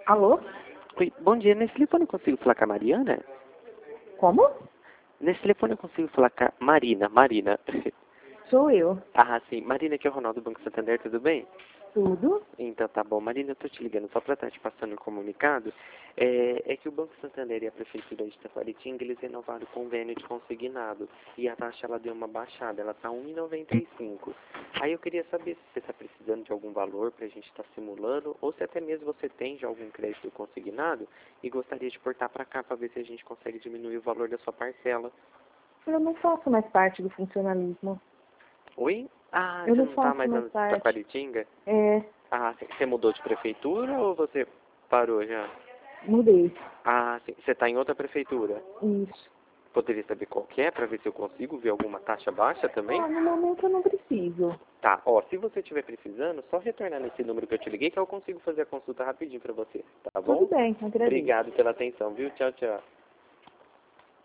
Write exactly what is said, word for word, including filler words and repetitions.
Alô? Oi, bom dia. Nesse telefone eu consigo falar com a Mariana? Como? Nesse telefone eu consigo falar com a Marina. Marina. Sou eu. Ah, sim. Marina, aqui é o Ronaldo do Banco Santander, tudo bem? Tudo? Então tá bom. Marina, eu tô te ligando só pra estar te passando o comunicado. É, é que o Banco Santander e a Prefeitura de Taquaritinga, eles renovaram o convênio de consignado. E a taxa, ela deu uma baixada. Ela tá um real e noventa e cinco centavos. Aí eu queria saber se você tá precisando de algum valor pra gente estar simulando, ou se até mesmo você tem já algum crédito consignado e gostaria de portar pra cá pra ver se a gente consegue diminuir o valor da sua parcela. Eu não faço mais parte do funcionalismo. Oi? Ah, Eu você não não tá faço mais mais na parte. Taquaritinga? É, Ah, sim. Você mudou de prefeitura ou você parou já? mudei. Ah, sim. Você está em outra prefeitura. Isso. Poderia saber qual que é, para ver se eu consigo ver alguma taxa baixa também? Ah, no momento eu não preciso. Tá, ó, se você estiver precisando, só retornar nesse número que eu te liguei que eu consigo fazer a consulta rapidinho para você, tá Tudo bom? bem, agradeço. Obrigado pela atenção, viu? Tchau, tchau.